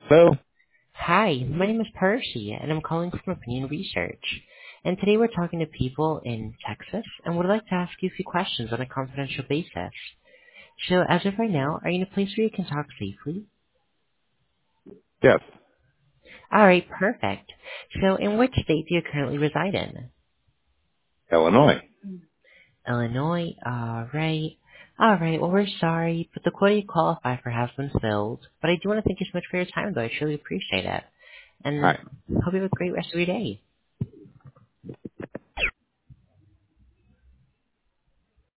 So, Hi, my name is Percy, and I'm calling from Opinion Research. And today we're talking to people in Texas, and would like to ask you a few questions on a confidential basis. So, as of right now, are you in a place where you can talk safely? yes, Alright, perfect. So, in which state do you currently reside in? Illinois. Illinois, alright. Alright, well we're sorry, but the quota you qualify for has been filled. But I do want to thank you so much for your time though, I truly appreciate it. All And right. hope you have a great rest of your day.